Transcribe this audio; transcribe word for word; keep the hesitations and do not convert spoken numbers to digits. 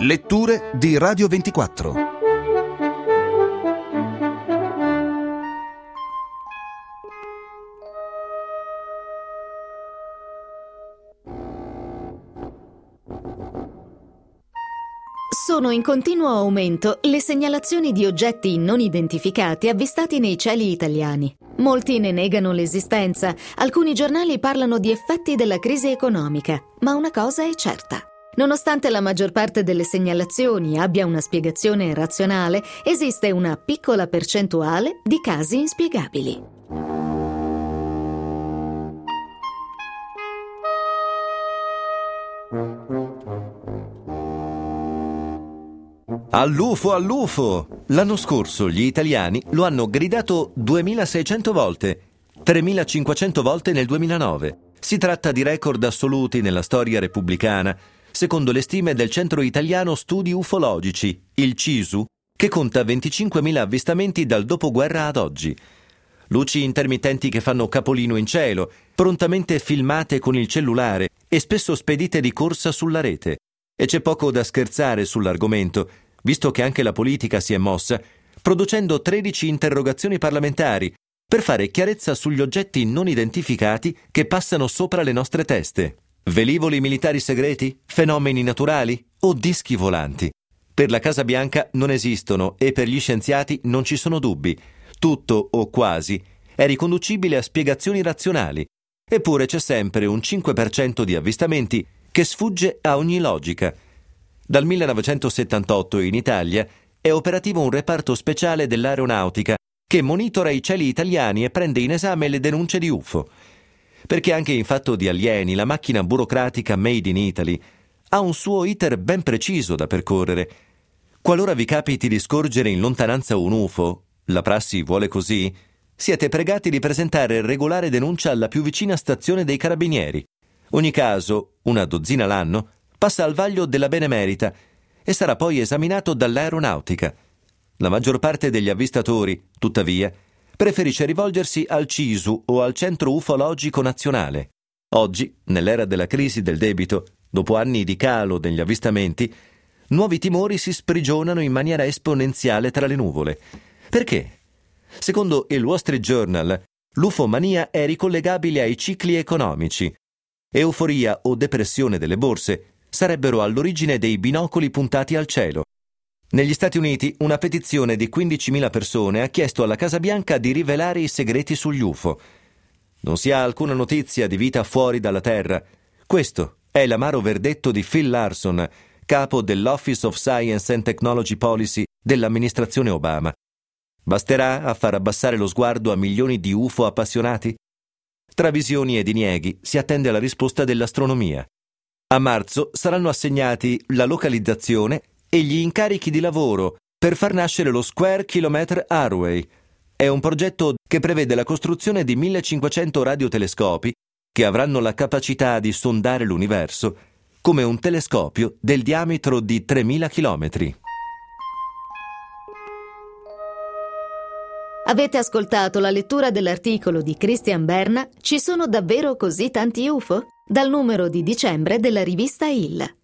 Letture di Radio ventiquattro. Sono in continuo aumento le segnalazioni di oggetti non identificati avvistati nei cieli italiani. Molti ne negano l'esistenza, alcuni giornali parlano di effetti della crisi economica, ma una cosa è certa. Nonostante la maggior parte delle segnalazioni abbia una spiegazione razionale, esiste una piccola percentuale di casi inspiegabili. All'U F O, all'U F O! L'anno scorso gli italiani lo hanno gridato duemilaseicento volte, tremilacinquecento volte nel duemilanove. Si tratta di record assoluti nella storia repubblicana, secondo le stime del Centro Italiano Studi Ufologici, il CISU, che conta venticinquemila avvistamenti dal dopoguerra ad oggi. Luci intermittenti che fanno capolino in cielo, prontamente filmate con il cellulare e spesso spedite di corsa sulla rete. E c'è poco da scherzare sull'argomento, visto che anche la politica si è mossa, producendo tredici interrogazioni parlamentari per fare chiarezza sugli oggetti non identificati che passano sopra le nostre teste. Velivoli militari segreti? Fenomeni naturali? O dischi volanti? Per la Casa Bianca non esistono e per gli scienziati non ci sono dubbi. Tutto, o quasi, è riconducibile a spiegazioni razionali. Eppure c'è sempre un cinque per cento di avvistamenti che sfugge a ogni logica. Dal millenovecentosettantotto in Italia è operativo un reparto speciale dell'aeronautica che monitora i cieli italiani e prende in esame le denunce di U F O. Perché anche in fatto di alieni la macchina burocratica Made in Italy ha un suo iter ben preciso da percorrere. Qualora vi capiti di scorgere in lontananza un U F O, la prassi vuole così, siete pregati di presentare regolare denuncia alla più vicina stazione dei carabinieri. Ogni caso, una dozzina l'anno, passa al vaglio della Benemerita e sarà poi esaminato dall'aeronautica. La maggior parte degli avvistatori, tuttavia, preferisce rivolgersi al CISU o al Centro Ufologico Nazionale. Oggi, nell'era della crisi del debito, dopo anni di calo degli avvistamenti, nuovi timori si sprigionano in maniera esponenziale tra le nuvole. Perché? Secondo il Wall Street Journal, l'ufomania è ricollegabile ai cicli economici. Euforia o depressione delle borse sarebbero all'origine dei binocoli puntati al cielo. Negli Stati Uniti una petizione di quindicimila persone ha chiesto alla Casa Bianca di rivelare i segreti sugli U F O. Non si ha alcuna notizia di vita fuori dalla Terra. Questo è l'amaro verdetto di Phil Larson, capo dell'Office of Science and Technology Policy dell'amministrazione Obama. Basterà a far abbassare lo sguardo a milioni di U F O appassionati? Tra visioni e dinieghi si attende la risposta dell'astronomia. A marzo saranno assegnati la localizzazione e gli incarichi di lavoro per far nascere lo Square Kilometre Array. È un progetto che prevede la costruzione di millecinquecento radiotelescopi che avranno la capacità di sondare l'universo come un telescopio del diametro di tremila chilometri. Avete ascoltato la lettura dell'articolo di Christian Berna "Ci sono davvero così tanti U F O?" dal numero di dicembre della rivista I L.